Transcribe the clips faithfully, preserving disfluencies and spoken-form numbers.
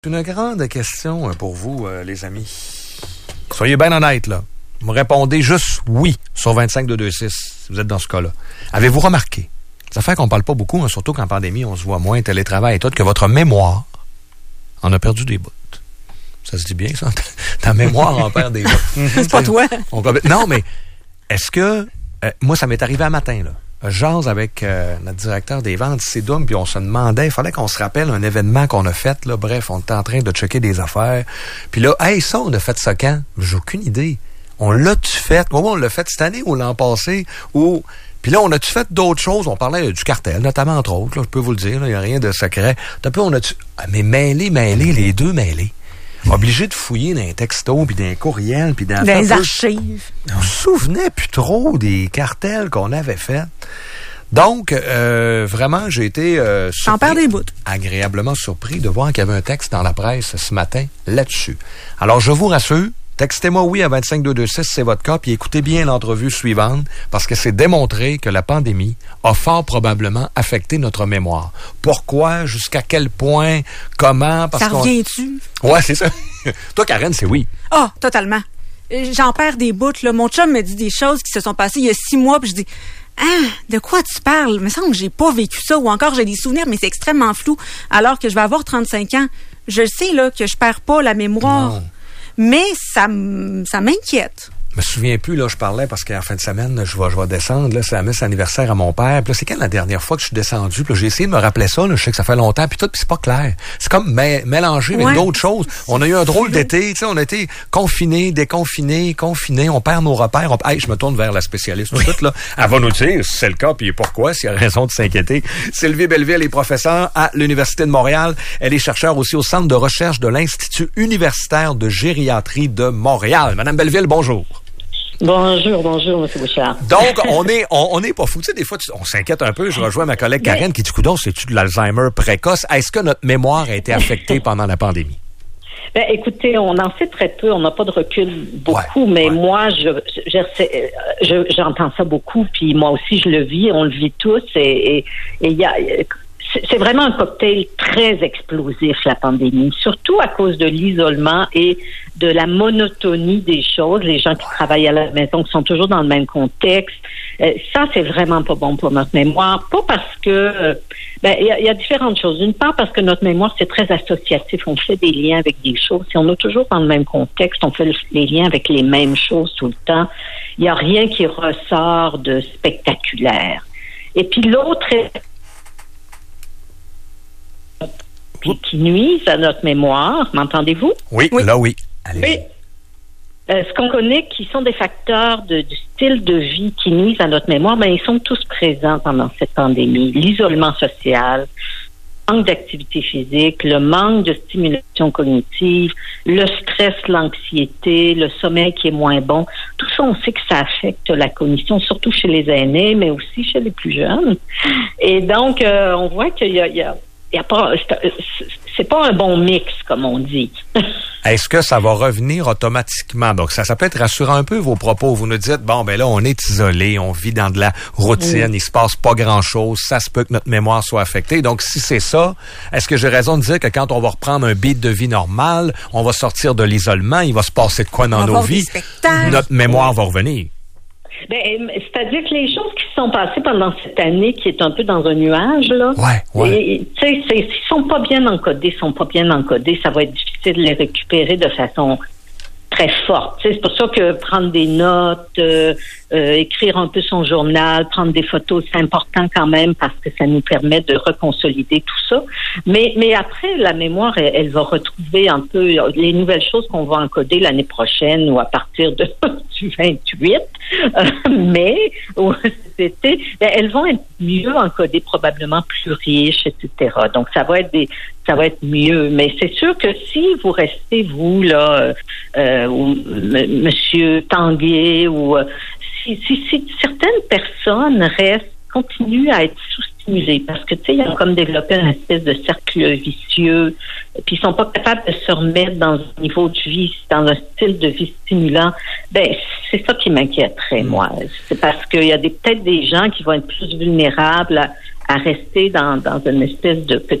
C'est une grande question pour vous, euh, les amis. Soyez bien honnêtes, là. Vous me répondez juste oui sur vingt-cinq deux deux six, si vous êtes dans ce cas-là. Avez-vous remarqué, des affaires qu'on parle pas beaucoup, hein, surtout qu'en pandémie, on se voit moins, télétravail et tout, que votre mémoire en a perdu des bouts. Ça se dit bien, ça? Ta mémoire en perd des bouts. C'est pas toi. On, non, mais est-ce que... Euh, moi, ça m'est arrivé un matin, là. Je jase avec euh, notre directeur des ventes, Sidoum, puis on se demandait, il fallait qu'on se rappelle un événement qu'on a fait, là. Bref, on était en train de checker des affaires. Puis là, hey, ça, on a fait ça quand? J'ai aucune idée. On l'a-tu fait? Oui, on l'a fait cette année ou l'an passé? Ou... Puis là, on a-tu fait d'autres choses? On parlait du cartel, notamment, entre autres, là, je peux vous le dire, il n'y a rien de secret. D'un peu, on a-tu... Ah, mais mêlés, mêlés, les deux mêlés. Obligé de fouiller dans les textos, puis dans les courriels, puis dans... Dans les archives. On se souvenait plus trop des cartels qu'on avait faits. Donc, euh, vraiment, j'ai été euh, surpris, J'en perds des bouts. agréablement surpris de voir qu'il y avait un texte dans la presse ce matin là-dessus. Alors, je vous rassure, textez-moi oui à vingt-cinq deux deux six, c'est votre cas, puis écoutez bien l'entrevue suivante, parce que c'est démontré que la pandémie a fort probablement affecté notre mémoire. Pourquoi? Jusqu'à quel point? Comment? Parce ça revient-tu? Ouais, c'est ça. Toi, Karen, c'est oui. Ah, oh, totalement. J'en perds des bouts, là. Mon chum me dit des choses qui se sont passées il y a six mois, puis je dis... Ah, de quoi tu parles? Il me semble que j'ai pas vécu ça, ou encore j'ai des souvenirs, mais c'est extrêmement flou, alors que je vais avoir trente-cinq ans. Je sais, là, que je perds pas la mémoire. Non. Mais ça, ça m'inquiète. Je me souviens plus, là, je parlais parce qu'en fin de semaine, je vais, je vais descendre, là, c'est la messe anniversaire à mon père. Puis là, c'est quand la dernière fois que je suis descendu? Puis là, j'ai essayé de me rappeler ça, là, je sais que ça fait longtemps, puis tout, puis c'est pas clair. C'est comme mé- mélangé avec ouais. d'autres choses. On a eu un drôle d'été, tu sais, on a été confinés, déconfinés, confinés, on perd nos repères. On... Hey, je me tourne vers la spécialiste, oui. tout, là. Elle va nous dire si c'est le cas, puis pourquoi, s'il y a raison de s'inquiéter. Sylvie Belleville est professeure à l'Université de Montréal. Elle est chercheure aussi au Centre de recherche de l'Institut universitaire de gériatrie de Montréal. Madame Belleville, bonjour. Bonjour, bonjour, M. Bouchard. Donc, on est, on, on est pas fou. Tu sais, des fois, tu, on s'inquiète un peu. Je rejoins ma collègue Karen mais, qui dit, coudonc, c'est-tu de l'Alzheimer précoce? Est-ce que notre mémoire a été affectée pendant la pandémie? Ben, écoutez, on en sait très peu. On n'a pas de recul beaucoup, ouais, mais ouais. moi, je, je, je, j'entends ça beaucoup. Puis moi aussi, je le vis. On le vit tous. Et il y a... C'est vraiment un cocktail très explosif, la pandémie, surtout à cause de l'isolement et de la monotonie des choses. Les gens qui travaillent à la maison, qui sont toujours dans le même contexte, euh, ça, c'est vraiment pas bon pour notre mémoire. Pas parce que... Euh, ben, il y a, y a différentes choses. D'une part, parce que notre mémoire, c'est très associatif. On fait des liens avec des choses. Si on est toujours dans le même contexte, on fait les liens avec les mêmes choses tout le temps. Il n'y a rien qui ressort de spectaculaire. Et puis l'autre est... Puis qui nuisent à notre mémoire. M'entendez-vous? Oui, oui. là, oui. Allez. Oui. Euh, ce qu'on connaît qui sont des facteurs de, du style de vie qui nuisent à notre mémoire, ben, ils sont tous présents pendant cette pandémie. L'isolement social, le manque d'activité physique, le manque de stimulation cognitive, le stress, l'anxiété, le sommeil qui est moins bon. Tout ça, on sait que ça affecte la cognition, surtout chez les aînés, mais aussi chez les plus jeunes. Et donc, euh, on voit qu'il y a... Il y a Y a pas, c'est, c'est pas un bon mix, comme on dit. Est-ce que ça va revenir automatiquement? Donc, ça, ça peut être rassurant un peu, vos propos. Vous nous dites, bon, ben là, on est isolé, on vit dans de la routine, oui. il se passe pas grand-chose, ça se peut que notre mémoire soit affectée. Donc, si c'est ça, est-ce que j'ai raison de dire que quand on va reprendre un beat de vie normal, on va sortir de l'isolement, il va se passer de quoi dans on nos vies? Notre mémoire va revenir. Ben, c'est-à-dire que les choses qui se sont passées pendant cette année, qui est un peu dans un nuage, là, ouais, ouais. tu sais, s'ils sont pas bien encodés, sont pas bien encodés, ça va être difficile de les récupérer de façon très forte. Tu sais, c'est pour ça que prendre des notes, euh, euh, écrire un peu son journal, prendre des photos, c'est important quand même parce que ça nous permet de reconsolider tout ça. Mais, mais après, la mémoire, elle, elle va retrouver un peu les nouvelles choses qu'on va encoder l'année prochaine ou à partir de, du vingt-huit euh, mai ou cet été. Elles vont être mieux encodées, probablement plus riches, et cetera. Donc, ça va être des, ça va être mieux. Mais c'est sûr que si vous restez, vous, là, euh, ou m- Monsieur Tanguay, ou euh, si, si, si certaines personnes restent, continuent à être sous-stimulées, parce que, tu sais, ils ont comme développé une espèce de cercle vicieux, puis ils sont pas capables de se remettre dans un niveau de vie, dans un style de vie stimulant, ben c'est ça qui m'inquiéterait, moi. C'est parce qu'il y a des, peut-être des gens qui vont être plus vulnérables à, à rester dans, dans une espèce de petit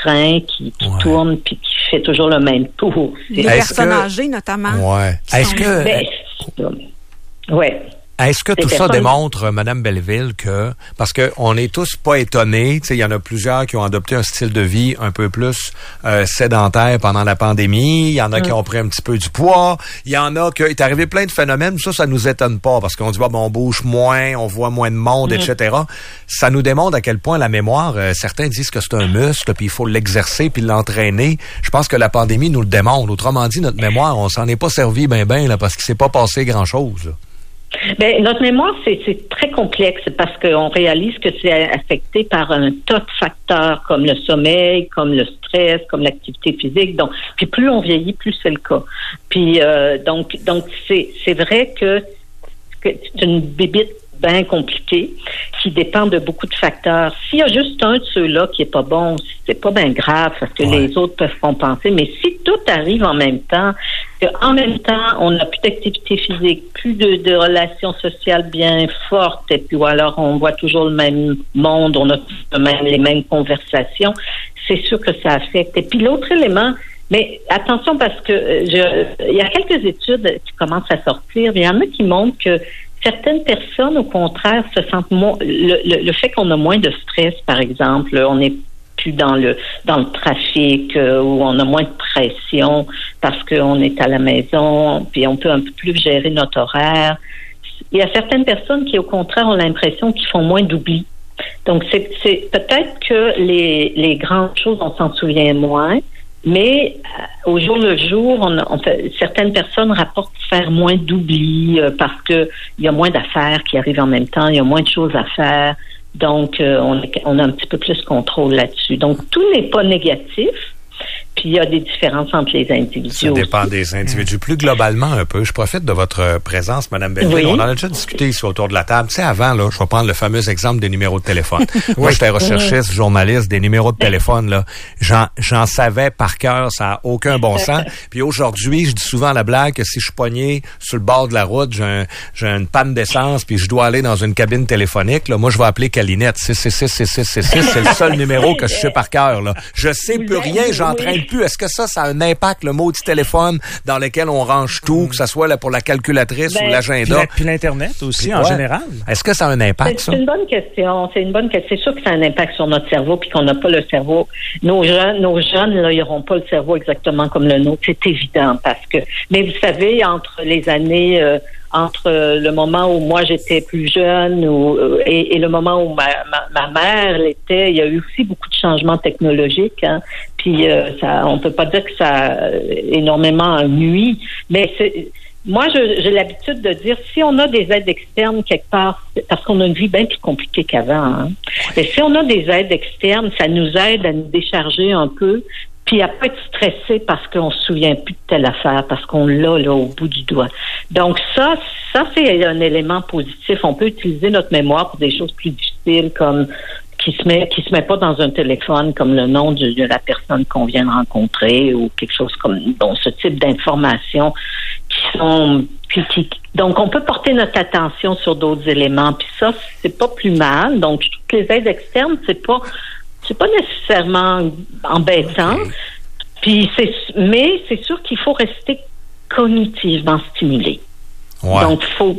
train qui, qui ouais. tourne puis qui fait toujours le même tour. Les personnes que... âgées, notamment. Ouais. Est-ce sont... que... Ben, ouais. Est-ce que tout personnes... ça démontre, Mme Belleville, que, parce que on est tous pas étonnés, tu sais, il y en a plusieurs qui ont adopté un style de vie un peu plus euh, sédentaire pendant la pandémie, il y en a mm. qui ont pris un petit peu du poids, il y en a qui, il est arrivé plein de phénomènes, ça, ça nous étonne pas, parce qu'on dit, bah, bon, on bouge moins, on voit moins de monde, mm. et cetera. Ça nous démontre à quel point la mémoire, euh, certains disent que c'est un muscle, puis il faut l'exercer, puis l'entraîner. Je pense que la pandémie nous le démontre. Autrement dit, notre mémoire, on s'en est pas servi ben ben, là, parce qu'il s'est pas passé grand-chose, là. Ben, notre mémoire, c'est, c'est très complexe parce qu'on réalise que c'est affecté par un tas de facteurs comme le sommeil, comme le stress, comme l'activité physique. Donc, puis plus on vieillit, plus c'est le cas. Puis euh, donc, donc c'est c'est vrai que, que c'est une bébite bien compliquée qui dépend de beaucoup de facteurs. S'il y a juste un de ceux-là qui est pas bon, c'est pas bien grave parce que ouais. les autres peuvent compenser. Mais si tout arrive en même temps, en même temps, on n'a plus d'activité physique, plus de, de relations sociales bien fortes, et puis ou alors on voit toujours le même monde, on a même les mêmes conversations, c'est sûr que ça affecte. Et puis l'autre élément, mais attention parce que je, il y a quelques études qui commencent à sortir, il y en a qui montrent que certaines personnes, au contraire, se sentent moins, le, le, le fait qu'on a moins de stress, par exemple, on est plus dans le dans le trafic euh, où on a moins de pression parce qu'on est à la maison puis on peut un peu plus gérer notre horaire. Il y a certaines personnes qui au contraire ont l'impression qu'ils font moins d'oubli. Donc c'est c'est peut-être que les les grandes choses on s'en souvient moins, mais euh, au jour le jour on, on fait, certaines personnes rapportent faire moins d'oubli euh, parce que il y a moins d'affaires qui arrivent en même temps, il y a moins de choses à faire. Donc, euh, on, on a un petit peu plus de contrôle là-dessus. Donc, tout n'est pas négatif. Puis, il y a des différences entre les individus. Ça dépend aussi. des individus. Plus globalement, un peu, je profite de votre présence, Mme Belleville. Oui. On en a déjà discuté ici autour de la table. Tu sais, avant, là, je vais prendre le fameux exemple des numéros de téléphone. Moi, j'étais recherchiste, journaliste, des numéros de téléphone, là. J'en, j'en savais par cœur, ça n'a aucun bon sens. Puis aujourd'hui, je dis souvent à la blague que si je suis pogné sur le bord de la route, j'ai, un, j'ai une panne d'essence, puis je dois aller dans une cabine téléphonique, là, moi, je vais appeler Calinette. six six six six six six six, c'est le seul numéro que je sais par cœur, là. Je sais plus rien, j'entraîne plus. Est-ce que ça, ça a un impact, le maudit téléphone dans lequel on range tout, que ce soit là pour la calculatrice ben, ou l'agenda? Puis, puis l'Internet aussi, puis, en ouais. général. Est-ce que ça a un impact, c'est, ça? C'est une bonne question. C'est une bonne question. C'est sûr que ça a un impact sur notre cerveau puis qu'on n'a pas le cerveau. Nos jeunes, nos jeunes, là, ils n'auront pas le cerveau exactement comme le nôtre. C'est évident parce que, mais vous savez, entre les années, euh, entre le moment où moi j'étais plus jeune ou, et, et le moment où ma, ma, ma mère l'était, il y a eu aussi beaucoup de changements technologiques. Hein. Puis euh, ça, on peut pas dire que ça a énormément nuit, mais c'est, moi je, j'ai l'habitude de dire si on a des aides externes quelque part, parce qu'on a une vie bien plus compliquée qu'avant. Hein. Mais si on a des aides externes, ça nous aide à nous décharger un peu. Puis à pas être stressé parce qu'on se souvient plus de telle affaire, parce qu'on l'a là au bout du doigt. Donc ça, ça c'est un élément positif. On peut utiliser notre mémoire pour des choses plus difficiles comme qui se met qui se met pas dans un téléphone comme le nom de, de la personne qu'on vient de rencontrer ou quelque chose comme bon ce type d'informations qui sont puis qui, donc on peut porter notre attention sur d'autres éléments. Puis ça c'est pas plus mal. Donc toutes les aides externes c'est pas C'est pas nécessairement embêtant, okay. Puis c'est, mais c'est sûr qu'il faut rester cognitivement stimulé. Ouais. Donc faut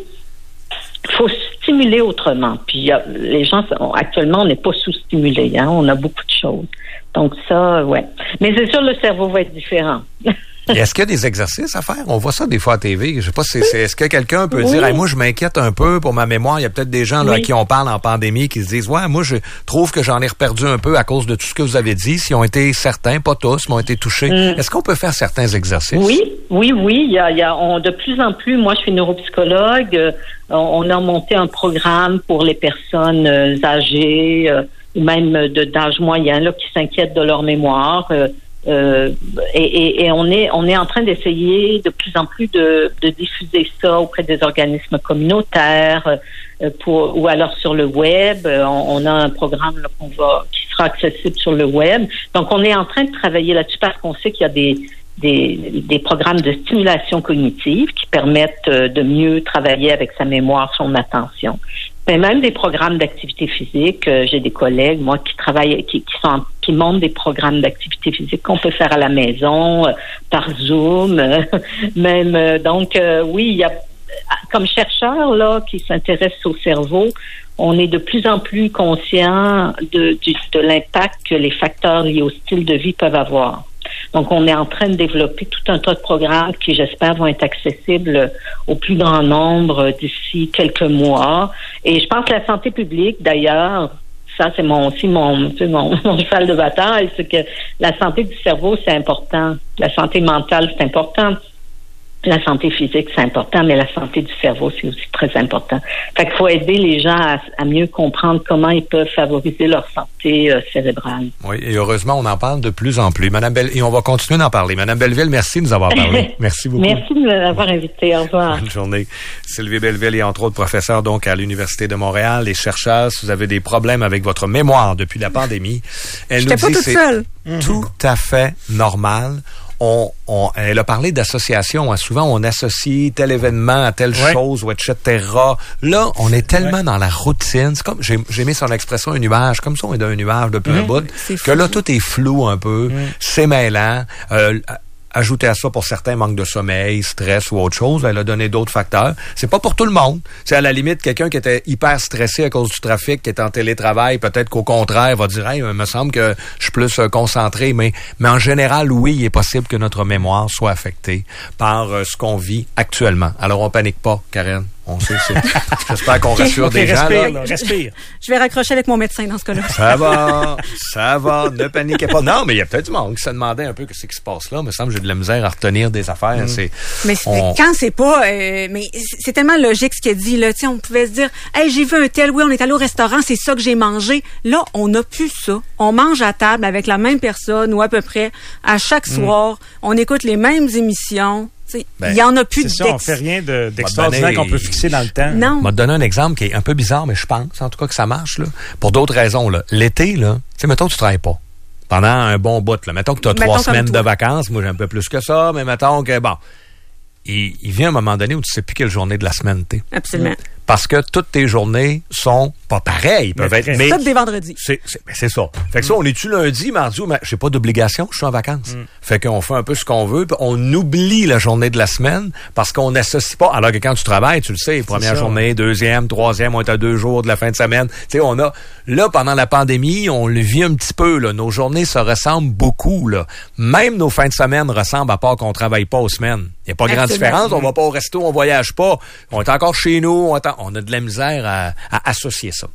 faut stimuler autrement. Puis y a, les gens actuellement on n'est pas sous-stimulés, hein, on a beaucoup de choses. Donc ça, ouais. Mais c'est sûr le cerveau va être différent. Et est-ce qu'il y a des exercices à faire? On voit ça des fois à T V. Je sais pas si c'est, est-ce que quelqu'un peut oui. dire, hey, moi, je m'inquiète un peu pour ma mémoire. Il y a peut-être des gens, là, oui. à qui on parle en pandémie qui se disent, ouais, moi, je trouve que j'en ai reperdu un peu à cause de tout ce que vous avez dit. S'ils ont été certains, pas tous, mais ont été touchés. Mm. Est-ce qu'on peut faire certains exercices? Oui, oui, oui. Il y a, il y a, on, de plus en plus, moi, je suis neuropsychologue. Euh, on a monté un programme pour les personnes euh, âgées, euh, ou même de, d'âge moyen, là, qui s'inquiètent de leur mémoire. Euh, Euh, et, et, et on est on est en train d'essayer de plus en plus de, de diffuser ça auprès des organismes communautaires euh, pour ou alors sur le web. On, on a un programme là, qu'on va qui sera accessible sur le web. Donc on est en train de travailler là-dessus parce qu'on sait qu'il y a des des, des programmes de stimulation cognitive qui permettent de mieux travailler avec sa mémoire, son attention. Ben, même des programmes d'activité physique. Euh, j'ai des collègues, moi, qui travaillent, qui, qui sont, qui montent des programmes d'activité physique qu'on peut faire à la maison, euh, par Zoom, euh, même. Euh, donc, euh, oui, il y a, comme chercheurs là, qui s'intéressent au cerveau, on est de plus en plus conscient de, du, de l'impact que les facteurs liés au style de vie peuvent avoir. Donc, on est en train de développer tout un tas de programmes qui, j'espère, vont être accessibles au plus grand nombre d'ici quelques mois. Et je pense que la santé publique, d'ailleurs, ça, c'est mon aussi mon, tu sais, mon, mon cheval de bataille, c'est que la santé du cerveau, c'est important. La santé mentale, c'est important. La santé physique, c'est important, mais la santé du cerveau, c'est aussi très important. Fait qu'il faut aider les gens à, à mieux comprendre comment ils peuvent favoriser leur santé euh, cérébrale. Oui, et heureusement, on en parle de plus en plus. Madame Belle, et on va continuer d'en parler. Madame Belleville, merci de nous avoir parlé. Merci beaucoup. Merci de m'avoir invité. Au revoir. Bonne journée. Sylvie Belleville est entre autres professeure donc à l'Université de Montréal. Les chercheurs, si vous avez des problèmes avec votre mémoire depuis la pandémie, elle J'étais nous pas dit toute c'est seule. tout à fait normal. On, on, elle a parlé d'association. Hein. Souvent, on associe tel événement à telle ouais. chose, ou et cetera. Là, on est tellement ouais. dans la routine. C'est comme, j'ai, j'ai mis son expression un nuage. Comme ça, on est dans un nuage depuis mmh. un bout. C'est que fou. Là, tout est flou un peu. Mmh. C'est mêlant. Euh, Ajoutez à ça, pour certains, manque de sommeil, stress ou autre chose. Elle a donné d'autres facteurs. C'est pas pour tout le monde. C'est à la limite quelqu'un qui était hyper stressé à cause du trafic, qui est en télétravail. Peut-être qu'au contraire, va dire, hey, il me semble que je suis plus euh, concentré. Mais, mais en général, oui, il est possible que notre mémoire soit affectée par euh, ce qu'on vit actuellement. Alors, on panique pas, Karen. On sait, c'est... J'espère qu'on rassure okay, des gens. Respire, là. Là, respire. Je vais raccrocher avec mon médecin dans ce cas-là. Ça va, ça va, ne paniquez pas. Non, mais il y a peut-être du monde qui se demandait un peu ce qui se passe là. Il me semble que j'ai de la misère à retenir des affaires. Mm. C'est, mais on... quand c'est pas... Euh, mais c'est tellement logique ce qu'elle dit. Là. On pouvait se dire, hey, j'ai vu un tel, oui, on est allé au restaurant, c'est ça que j'ai mangé. Là, on n'a plus ça. On mange à table avec la même personne ou à peu près à chaque mm. soir. On écoute les mêmes émissions. Ben, il y en a plus c'est de ça, on fait rien de, d'extraordinaire donner, qu'on peut fixer dans le temps. Non. Je vais te donner un exemple qui est un peu bizarre, mais je pense, en tout cas, que ça marche, là. Pour d'autres raisons, là. L'été, là, tu sais, mettons que tu travailles pas. Pendant un bon bout, là. Mettons que tu as trois semaines de vacances. Moi, j'ai un peu plus que ça, mais mettons que, bon. Il, il vient un moment donné où tu sais plus quelle journée de la semaine t'es. Absolument. Parce que toutes tes journées sont pas pareilles. Ils peuvent mais être, mais toutes des vendredis. C'est, c'est, ben c'est ça. Fait que mm. ça, on est-tu lundi, mardi ou, j'ai pas d'obligation, je suis en vacances. Mm. Fait qu'on fait un peu ce qu'on veut, puis on oublie la journée de la semaine parce qu'on n'associe pas. Alors que quand tu travailles, tu le sais, première journée, deuxième, troisième, on est à deux jours de la fin de semaine. Tu sais, on a, là, pendant la pandémie, on le vit un petit peu, là. Nos journées se ressemblent beaucoup, là. Même nos fins de semaine ressemblent à part qu'on travaille pas aux semaines. Il n'y a pas grande différence. On va pas au resto, on voyage pas. On est encore chez nous. On, est en, on a de la misère à, à associer ça.